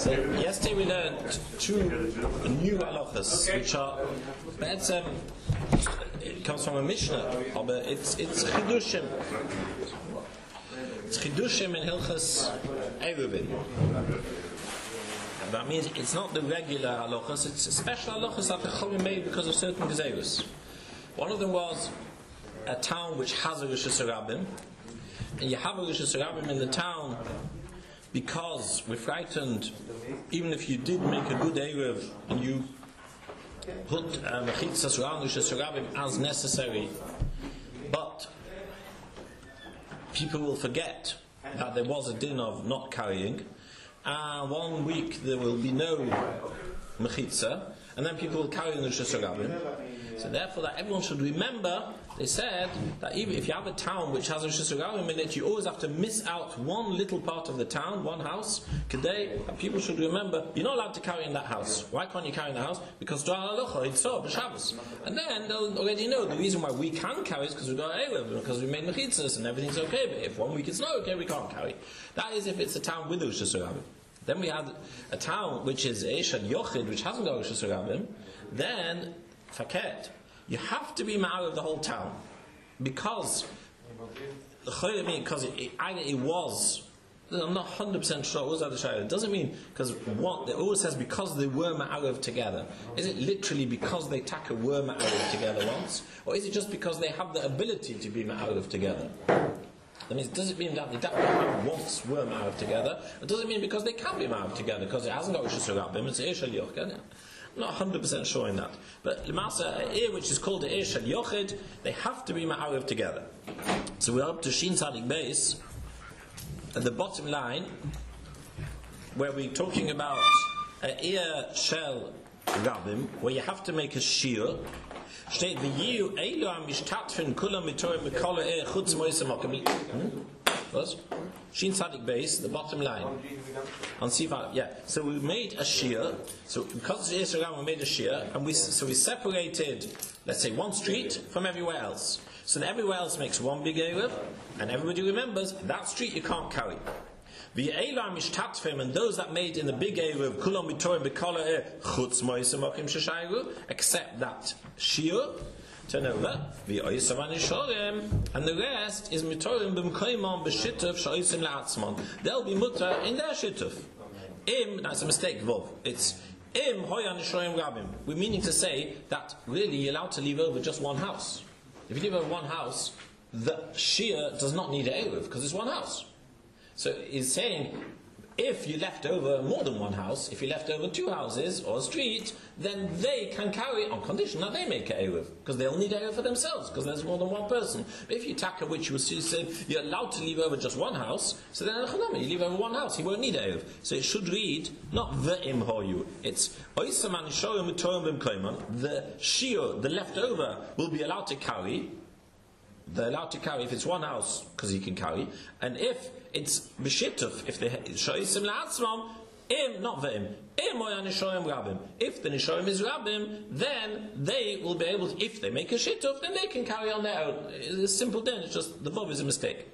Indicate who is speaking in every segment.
Speaker 1: So yesterday we learned two new halachas, which are it comes from a Mishnah, but it's chidushim. It's chidushim in Hilchas Eruvin. That means it's not the regular halachas; it's a special halachas that the Chachamim made because of certain gezeiros. One of them was a town which has a Rosh Hashanah, and you have a Rosh Hashanah in the town because we're frightened, even if you did make a good Erev and you put mechitzas around Rosh Hashanah as necessary, but people will forget that there was a din of not carrying, and 1 week there will be no mechitzah, and then people will carry the Rosh Hashanah. So therefore, that everyone should remember, they said that even if you have a town which has a Rosh Hashanah in it, you always have to miss out one little part of the town, one house. Today, people should remember, you're not allowed to carry in that house. Why can't you carry in the house? Because it's so b'Shabbos. And then they'll already know the reason why we can carry is because we've got Erev, because we made mechitzas and everything's okay. But if 1 week it's not okay, we can't carry. That is if it's a town with a Rosh Hashanah. Then we had a town which is Eshad Yochid, which hasn't got Rosh Hashanah. Then Faket, you have to be ma'ar of the whole town, because either it was, I'm not 100% sure, was that the shayla? It doesn't mean because what it always says because they were ma'arav together. Is it literally because they were ma'arav together once, or is it just because they have the ability to be ma'arav together? That means, does it mean that they once were ma'arav together? It doesn't mean because they can be ma'arav together, because it hasn't got Rosh Hashanah, it's Eish Yochid. I'm not 100% sure in that. But Lemasa, a which is called the Eish Yochid, they have to be ma'arav together. So we're up to Shin Tzadik Beis, at the bottom line, where we're talking about ear shell rabim, where you have to make a shiur. Steht v'yiu eilu amishtatfen kulam mitorim b'kol ha'er chutz moisem hakamit. What? Shin Tzadik Beis, the bottom line. On Siva, yeah. So we made a shiur. So because it's Yisrael, we made a shiur, and we separated, let's say, one street from everywhere else. So that everywhere else makes one big Erev, and everybody remembers that street you can't carry. The Eilar Mishtatfim, and those that made in the big Erev, Kulam Mitorim B'Kala Chutz Moisem Hakim Sheshayru, except that shiur. Turn over. The Oisavan Ishorim, and the rest is Mitorim B'Mkoimon B'Shituf Sha'osim La'atzmon. They'll be mutter in their Shituf. That's a mistake, Vov. It's Im Hoyan Ishorim Rabim. We're meaning to say that really you're allowed to leave over just one house. If you leave over one house, the shiur does not need an Erev, because it's one house. So he's saying, if you left over more than one house, if you left over two houses or a street, then they can carry on condition that they make an Erev, because they'll need an Erev for themselves, because there's more than one person. But if you taka which you said you're allowed to leave over just one house, so then you leave over one house, he won't need an Erev. So it should read not ve'im hoyu, it's oisaman shorim utorim b'mkoimon. The shiur, the leftover, will be allowed to carry. They're allowed to carry if it's one house, because he can carry, and if it's b'shituf, if they shoisim la'atzmam, not ve'im, oyan nishorim rabim. If the nishorim is rabim, then they will be able to, if they make a shituf, then they can carry on their own. It's a simple din, it's just the vov is a mistake.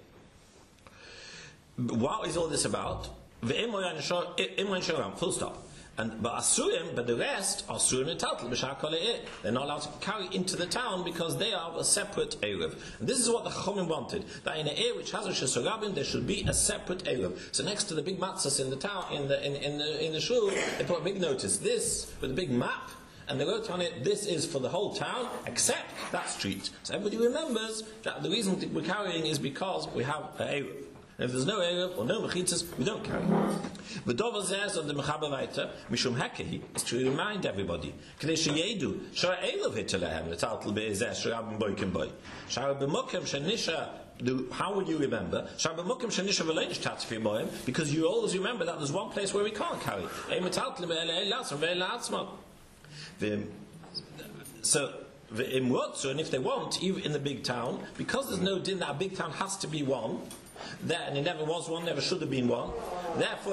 Speaker 1: What is all this about? Ve'im oyan nishorim, full stop. But the rest are surim etaltel b'shakol. They're not allowed to carry into the town because they are a separate erev. And this is what the Chachamim wanted, that in an area which has a shesarabim there should be a separate erev. So next to the big matzahs in the town, in the shul, they put a big notice. This with a big map, and they wrote on it, this is for the whole town except that street. So everybody remembers that the reason we're carrying is because we have an erev. If there's no Erev or no Mechitzas, we don't carry. The Dover says of the Mechaber Weiter, Mishum Hekehi, is to remind everybody, K'nei sheyedu, Shara Eilav hitalehem, L'taltel be'ezeh, Shara b'moikim boi. Shara b'mokim shenisha, how will you remember? Shara b'mokim shenisha v'leinish tatfi moim, because you always remember that there's one place where we can't carry. Ei metaltel be'elei latzman, ve'elei latzman. So, and if they want, even in the big town, because there's no din that a big town has to be one, There, and it never was one, never should have been one. Therefore,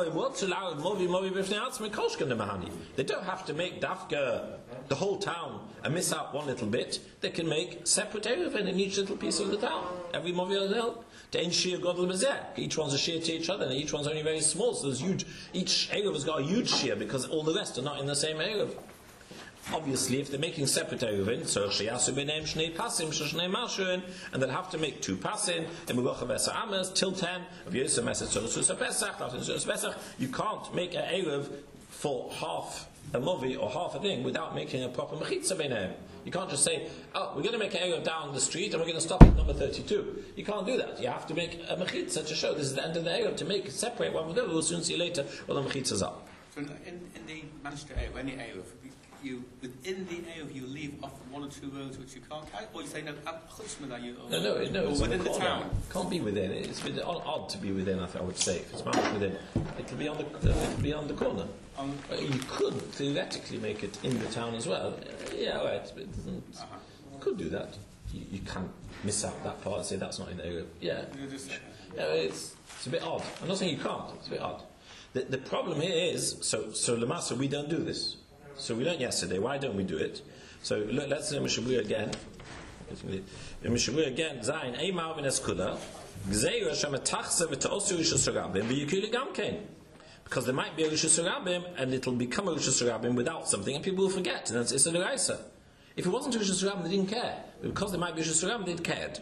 Speaker 1: they don't have to make dafka the whole town and miss out one little bit. They can make separate Eruv in each little piece of the town. Every movi will help. Each one's a shear to each other, and each one's only very small, so there's huge. Each Eruv has got a huge shear because all the rest are not in the same Eruv. Obviously, if they're making separate Eruvin, so sheyasu b'neim shnei pasim shnei marshuin, and they'll have to make 2 pasim in Megocha V'Esa Amas till 10 of Yosef Mesed Tzorus Pesach. After Tzorus Pesach, you can't make an Eruv for half a movi or half a thing without making a proper mechitza b'neim. You can't just say, "Oh, we're going to make an Eruv down the street and we're going to stop at number 32." You can't do that. You have to make a mechitza to show this is the end of the Eruv, to make separate one from the other. We'll soon see later what the mechitza's are.
Speaker 2: So in the Manchester Eruv, any Eruv, you within the Eruv you leave off 1 or 2 roads which you can't carry, or you say no,
Speaker 1: no, it's
Speaker 2: within the town.
Speaker 1: Can't be within. It's odd to be within. I would say if it's managed within, it'll be on the corner. You could theoretically make it in the town as well. Yeah, right. But it doesn't. You could do that. You can't miss out that part and say that's not in the Eruv. Yeah, it's a bit odd. I'm not saying you can't. It's a bit odd. The problem here is so Lamasa we don't do this. So we learned yesterday. Why don't we do it? So let's say Mishabur again. Mishabur again. Zayin Eimar v'Neskula Gzeira shemetachse v'teosu Rishus Harabim v'yikuli gamkein. Because there might be a Rishus Harabim and it'll become a Rishus Harabim without something, and people will forget. And it's a deraisa. If it wasn't a Rishus Harabim, they didn't care. But because there might be a Rishus Harabim, they cared.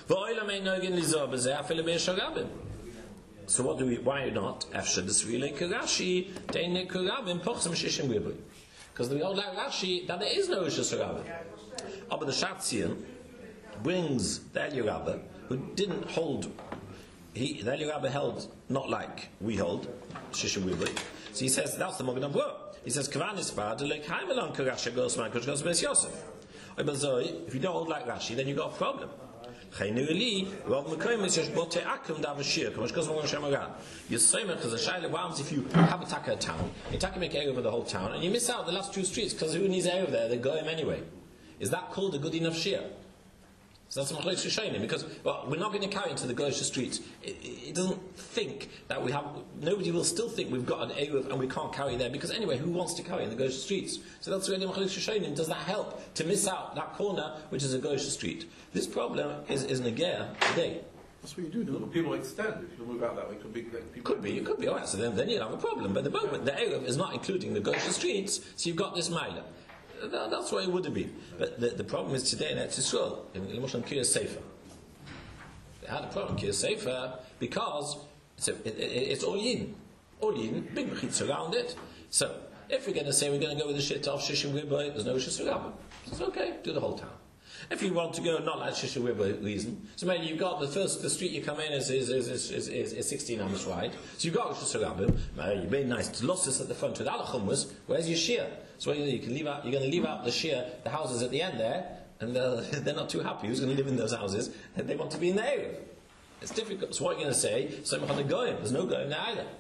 Speaker 1: So what do we? Why not? After this relay Karashi, Teine Karabim Pochsam Shishim Ribui. Because the old like Rashi that there is no Rishus Harabim. But the Shatzian brings the Eliyah Rabba, who didn't hold. The Eliyah Rabba held not like we hold Shishim Ribui. So he says that's the Mogen Avrah. He says Kavanis Bad like Haimelan Karasha goes man goes Beis Yosef. If you don't hold like Rashi, then you got a problem. Once if you have a taka town, you make Eruv over the whole town, and you miss out the last 2 streets because who needs Eruv there? They go him anyway. Is that called a good enough shear? So that's Machlokes Rishonim, because we're not going to carry into the Goyish streets. It doesn't think that we have. Nobody will still think we've got an Eruv and we can't carry there, because anyway, who wants to carry in the Goyish streets? So that's really Machlokes Rishonim. Does that help to miss out that corner, which is a Goyish street? This problem is Negea today.
Speaker 3: That's what you do. But people extend. If you move out that way, it could be.
Speaker 1: All right. So then you'll have a problem. But at the moment, the Eruv is not including the Goyish streets, so you've got this Maila. That's what it would have been. But the problem is today in Eretz Yisrael, in Moshe Kiyah Sefer. They had a problem in Kiyah Sefer because it's all Yin. All Yin, big mechitza around it. So, if we're going to say we're going to go with the shit of Shishim Ribboy, there's no Shishim Ribboy. It's okay, do the whole town. If you want to go not like Shishim Ribboy reason, so maybe you've got the street you come in is 16 amos wide, so you've got Shishim Ribboy, you made nice losses at the front with Alachumwas, where's your shear? So you can leave out. You're going to leave out the houses at the end there, and they're not too happy. Who's going to live in those houses? And they want to be in the area. It's difficult. So what are you going to say? There's no goyim there either.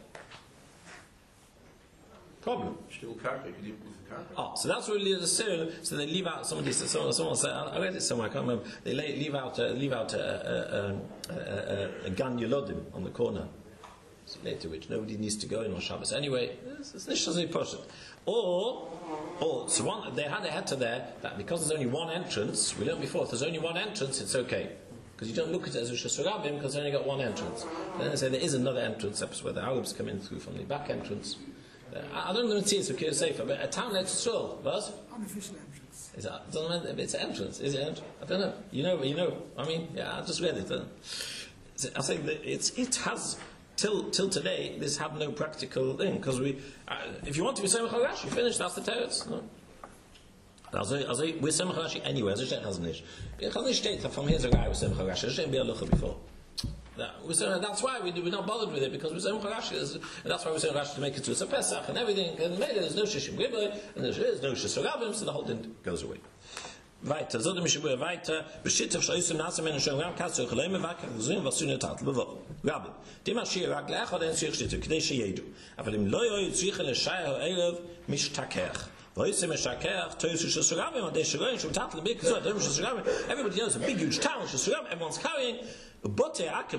Speaker 1: Problem. So that's really the Syrian. So they leave out. Someone said, I read it somewhere. I can't remember. They leave out a gan yolodim on the corner. So later, which nobody needs to go in on Shabbos. Anyway, it's nicht so important. Or so they had a heter there that because there's only one entrance, we learned before, if there's only one entrance, it's okay. Because you don't look at it as a Rishus Harabim because they only got one entrance. Then they say there is another entrance, that's where the Arabs come in through from the back entrance. I don't know see it's a safer, but a town Eretz Yisrael, was
Speaker 4: unofficial entrance.
Speaker 1: Is that, doesn't matter if it's an entrance, is it? I don't know. You know. I mean, yeah, I just read it. I think that it has. Till today, this had no practical thing, because if you want to be Semach HaRashi, you finish, that's the teretz. No? We're Semach HaRashi anyway, as it has nicht. Ich kann nicht steht, from here's a guy with Semach HaRashi, there's been a lucha before. That's why we're not bothered with it, because we're Semach HaRashi, and that's why we're Semach HaRashi to make it to a Pesach and everything, and maybe there's no Shishim Ribboy, and there's no Shishim Harabim, so the whole thing goes away. Weiter, so dem Shibur weiter, beschittef shoysim nasem in shon ram katsu khleme vak gezun was sun tat bevo. Rabbe, dem shir rak lech oder sich shit, kdei sheyedu. Aber im lo yoy sich le shayr erev mishtaker. Everybody knows a big huge town, everyone's carrying. So if the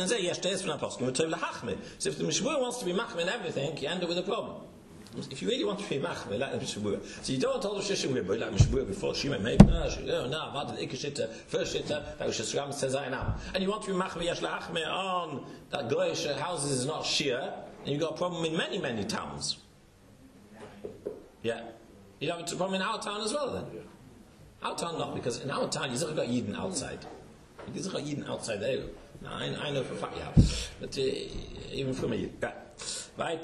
Speaker 1: Mishmur wants to be machmir in everything, you end up with a problem. If you really want to be machmir, like the Mishmur, so you don't want all the Shishim, but like Mishmur before Shimon made, first shitta, that was Shishram says I am. And you want to be machmir yesh la'achmir on that goyish houses is not Shia, and you've got a problem in many, many towns. Yeah. You have a problem in our town as well then? Yeah. Our town not, because in our town you've got Yidden outside. You've got Yidden outside there. Now, I know for a fact you have. But even for me. Right.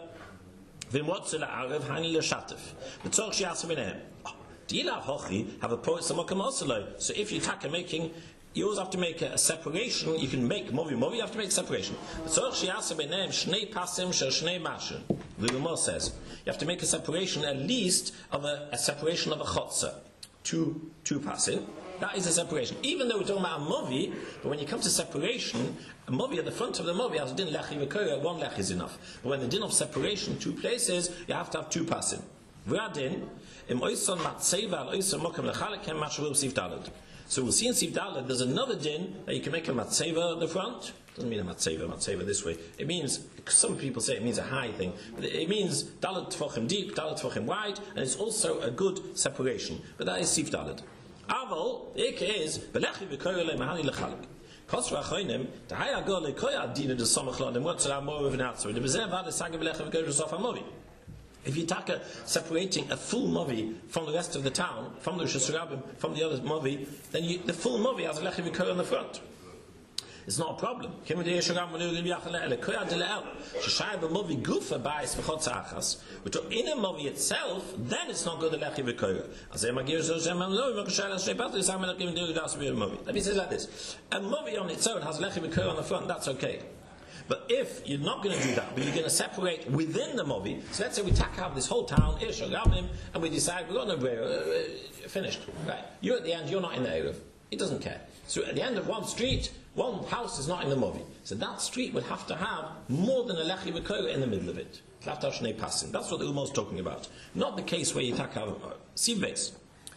Speaker 1: Have a poet so if you take a making, you always have to make a separation. You can make movi, you have to make a separation. The Gemara says you have to make a separation at least of a separation of a chotzer, two passing. That is a separation. Even though we're talking about a movi, but when you come to separation, a movi at the front of the movi has a din lechi v'koya, one lech is enough. But when the din of separation, two places, you have to have two passing. V'adin im oison matzeva al oison mokem lechalekem mashavur b'sif dalad. So we'll see in Sif Dalad, there's another din that you can make a matzeva at the front. Doesn't mean a matzeva this way. It means, some people say it means a high thing, but it means Dalad tefachim deep, Dalad tefachim wide, and it's also a good separation. But that is Sif Dalad. Aval, the Ike is, Belechi v'koya le'mahani lechalik. Kosra achoinim, the high agor le'koya adina de somachlon, and what's our more of an answer? The bezev had a saga belechi v'koya v'sof ha-movi. If you take separating a full movi from the rest of the town, from the Rosh Hashanah, from the other movi, then the full movi has a lechi v'koya on the front. It's not a problem. But in a movi itself, then it's not good to lechi v'koya. Let me say it like this. A movi on its own has lechi v'koya on the front, that's okay. But if you're not going to do that, but you're going to separate within the movi, so let's say we take out this whole town, and we decide we've got no finished. Right? You're at the end, you're not in the Erev. He doesn't care. So at the end of one street, one house is not in the movi. So that street would have to have more than a lechi v'koya in the middle of it. It'll have to have shnei passing. That's what the Ummah is talking about. Not the case where you take out sieve base.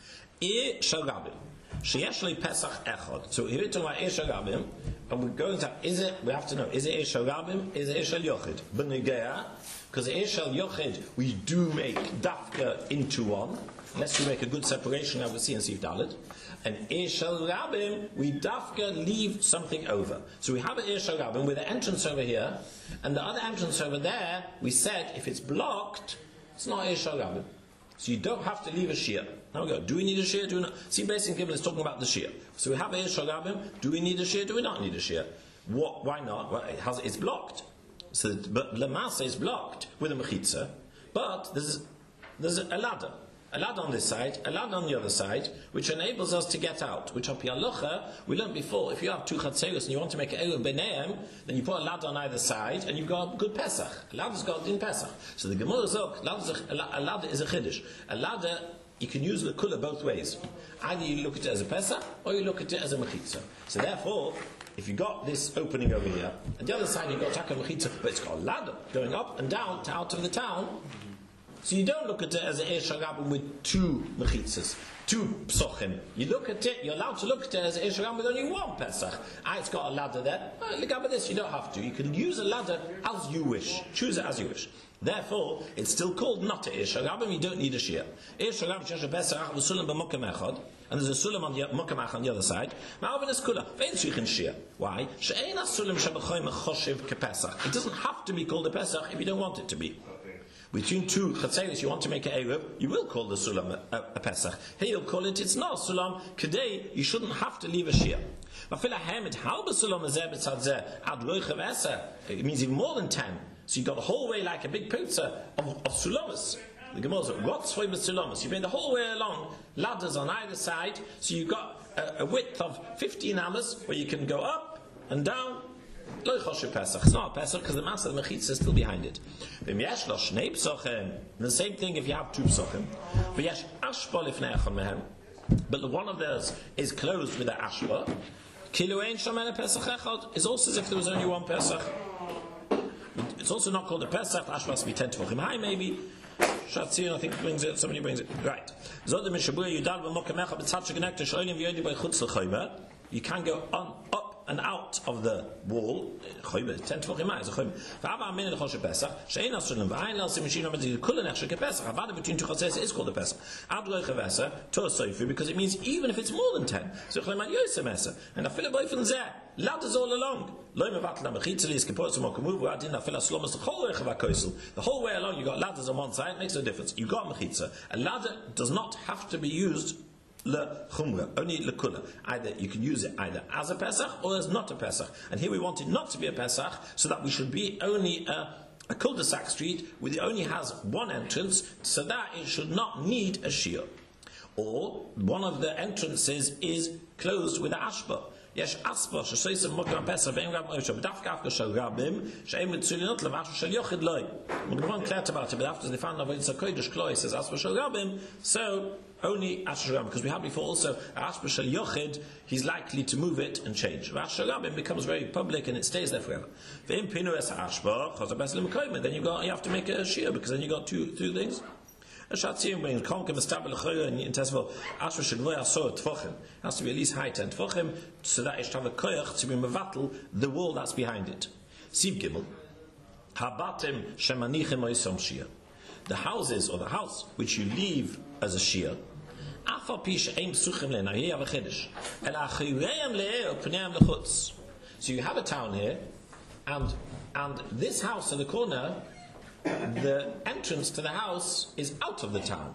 Speaker 1: Shel Rabim. Sheyesh li Pesach echad. So here we're talking about Shel Rabim. And we're going to, we have to know, is it Shel Rabim, is it Shel Yochid? B'negea, because Shel Yochid, we do make dafka into one, unless we make a good separation, as we see in Sif Dalet. And Shel Rabim, we dafka leave something over. So we have a Shel Rabim with an entrance over here, and the other entrance over there, we said, if it's blocked, it's not Shel Rabim. So you don't have to leave a shear. Now we go. Do we need a shear? Do we not? See, basically, Gibbon is talking about the shear. So we have a Shel Rabim. Do we need a shear? Do we not need a shear? What? Why not? Well, it's blocked. So, but Lamasa is blocked with a mechitza. But there's a ladder. A ladder on this side, a ladder on the other side, which enables us to get out. Which on Pialocha, we learned before, if you have two chatzeros and you want to make an Erev B'neim, then you put a ladder on either side and you've got a good Pesach. A ladder's got din Pesach. So the Gemara Zok, a ladder is a chiddush. A ladder, you can use the kula both ways. Either you look at it as a Pesach or you look at it as a mechitza. So therefore, if you've got this opening over here, and the other side you've got taka mechitza, but it's got a ladder going up and down to out of the town. So you don't look at it as an Shel Rabim with two mechitzas, two psochim. You look at it, you're allowed to look at it as an Shel Rabim with only one Pesach. It's got a ladder there. Look at this, you don't have to. You can use a ladder as you wish. Choose it as you wish. Therefore, it's still called not a Shel Rabim, you don't need a shear. Shel Rabim shesh a Pesach v'sulam b'mokem echad, and there's a sulam on the mokem echad on the other side. Ma'avin es kula, ve'en shichin shear. Why? She'ein as-sulam she'b'choyim choshev kepesach. It doesn't have to be called a Pesach if you don't want it to be. Between two chatzeros, you want to make an Erev, you will call the sulam a Pesach. Here you'll call it, it's not a sulam. Today, you shouldn't have to leave a shear. It means even more than 10. So you've got the whole way like a big pizza of sulamas. The Gemara says, what's for sulamas? You've made the whole way along, ladders on either side, so you've got a width of 15 amas where you can go up and down. It's not a Pesach because the mass of the mechitza is still behind it. The same thing if you have two psochim. But the one of those is closed with an ashpa. It's also as if there was only one Pesach. It's also not called a Pesach. The ashpa must be 10 tefachim high maybe. Shatzir, I think brings it. Somebody brings it. Right. You can go on up and out of the wall. 10 tefachim high is a chayma. V'ava amin l'choshe Pesach. She'ein asrulem v'ayin l'al simishino medzi kula nechshe kePesach. Havada between two chosses is called a Pesach. Ad lo chavesa to a soifu because it means even if it's more than 10. So chayman yosem esa. And afilu boifin zeh. Ladders all along. Lo mevatl ha'mechitzel is kepotzim or kamuv v'adin afilu slomas the whole rechav ha'koisel. The whole way along you got ladders on one side. It makes no difference. You got mechitza. A ladder does not have to be used le-chumra, only le-kula. Either you can use it either as a Pesach or as not a Pesach. And here we want it not to be a Pesach, so that we should be only a cul-de-sac street, where it only has one entrance, so that it should not need a shir. Or one of the entrances is closed with an ashba. Yes, aspa shesoisem mokam Pesach ve'im rab moishav dafka after shel rabim she'em mitzulinot levashu shel yochid loy. We're going to clear about it, but after they found out when it's a kodesh kloy says aspa shel rabim, so only Asher Rabim, because we had before also Asper Shel Yochid, he's likely to move it and change. Asher Rabim becomes very public and it stays there forever. Then you have to make a shir because then you got two things. A Shatzim brings Konkem Estabel Choyer in Tesval Asper Shel Voya So Tvochim has to be at least high 10 Tvochim so that it should have a koyach to be mevatel the wall that's behind it. Siv Gimel Habatim Shemanichim Oisom Shir. The houses or the house which you leave as a shir, so you have a town here, and this house in the corner, the entrance to the house is out of the town.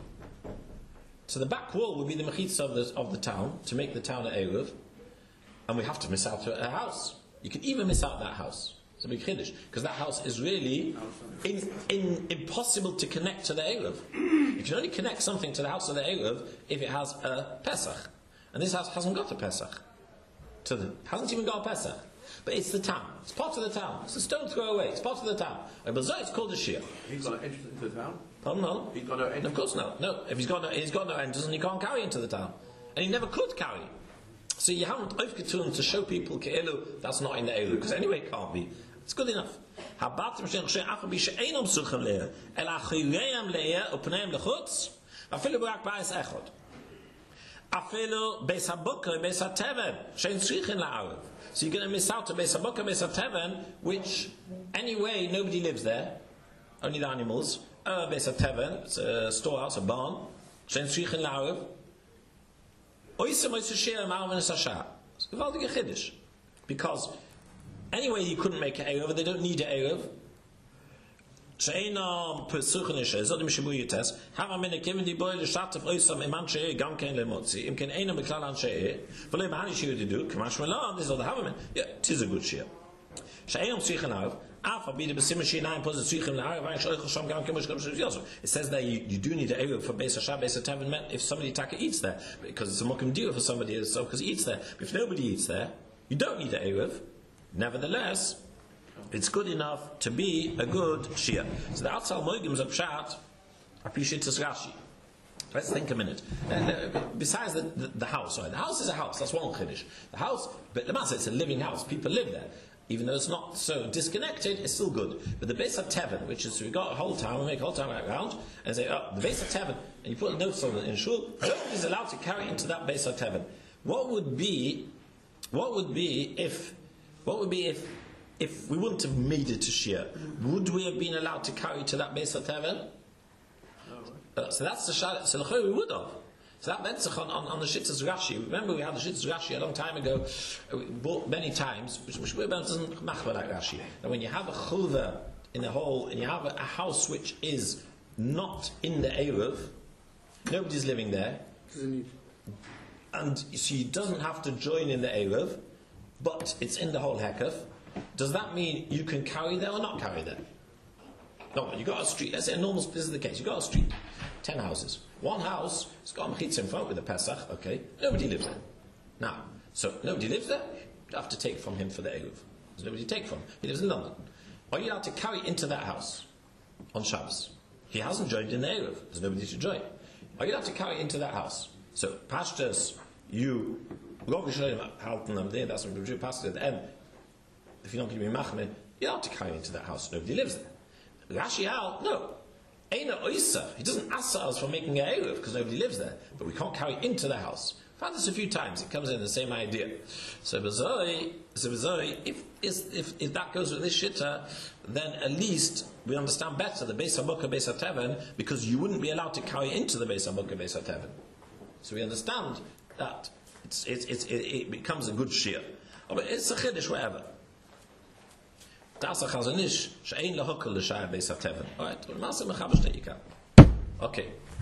Speaker 1: So the back wall will be the mechitza of the town to make the town an eruv, and we have to miss out a house. You can even miss out that house. It's a big chiddush, because that house is really impossible to connect to the Eruv. You can only connect something to the house of the Eruv if it has a Pesach. And this house hasn't got a Pesach. Hasn't even got a Pesach. But it's the town. It's part of the town. It's a stone throw away. It's part of the town. But it's called a shir.
Speaker 3: He's got an entrance into the town?
Speaker 1: Pardon, no?
Speaker 3: He's got no entrance?
Speaker 1: Of course no. No, if he's got no entrance, then he can't carry into the town. And he never could carry. So you haven't oifketun to show people ke'elu, that's not in the Eruv, because anyway it can't be. It's good enough. Habatim she'nchshe afal she'einam suchem le'er el achireim le'er u'pneim lechutz afilu b'rak ba'is echod afilu beis habuka beis hateven she'en tzrichin la'arav. So you're going to miss out to beis habuka beis hateven, which anyway nobody lives there, only the animals. Beis hateven, it's a storehouse, a barn. She'en tzrichin la'arav oisem oisem she'er ma'arven esasha. It's a gewaltige chiddush, because anyway, you couldn't make an Eruv, they don't need an Eruv. She'einam pesuchen ishe, zodim shibu yites, hava mene kevin di boi l'shatef oisam iman she'e, gam ken le'motzi, im ken einam beklal an she'e, v'lei mahani shiu didu, kamash me'la, this is all the hava men. Yeah, it is a good shir. She'einam tzrichen la'arav, afa bide b'simah she'inayim pos tzrichen la'arav, v'ayin she'oich l'sham gam ken moshkam she'yosef. It says that you do need an Eruv for Beis HaShah, Beis HaTeven, if somebody taka eats there, because it's a mokum deal for somebody, so because he eats there. But if nobody eats there, you don't need an Eruv. Nevertheless, it's good enough to be a good shir. So the Atzal Moigims of Pshat appreciate this Rashi. Let's think a minute. Besides the house, sorry, the house is a house. That's one chiddush. The house, but the matter, it's a living house. People live there. Even though it's not so disconnected, it's still good. But the Beis HaTeven, which is, we got a whole town, we make a whole town right around, and say, the Beis HaTeven, and you put notes on it in shul, nobody's allowed to carry into that Beis HaTeven. What would be if we wouldn't have made it to shir? Would we have been allowed to carry to that Beis HaTeven? So that's the shayla. So we would have. So that meant on the Shitzas Rashi. Remember, we had the Shitzas Rashi a long time ago. We bought many times, which doesn't machva like Rashi. And when you have a chulva in the hole, and you have a house which is not in the Eruv, nobody's living there, and so he doesn't have to join in the Eruv, but it's in the whole hekef. Does that mean you can carry there or not carry there? No, you got a street. Let's say this is the case. You got a street, 10 houses. One house has got a mechitza in front with a Pesach. Okay, nobody lives there. Now, so nobody lives there. You have to take from him for the Eruv. There's nobody to take from. He lives in London. Are you allowed to carry into that house on Shabbos? He hasn't joined in the Eruv. There's nobody to join. Are you allowed to carry into that house? So pashtas, you halten am there. That's what we do. Pastor at the end. If you're not going to be machmir, you're allowed to carry into that house. Nobody lives there. Rashi out, no. Eina oisa. He doesn't ask us for making a eruv because nobody lives there, but we can't carry into the house. I've found this a few times. It comes in the same idea. So Bezoi, if that goes with this shitta, then at least we understand better the Beis Hamukah, Beis HaTeven, because you wouldn't be allowed to carry into the Beis Hamukah, Beis HaTeven. So we understand that it becomes a good shear. But it's a chiddush, whatever. Das a chazanish, she'ein lahokal l'shaya Beis HaTeven. Alright, okay.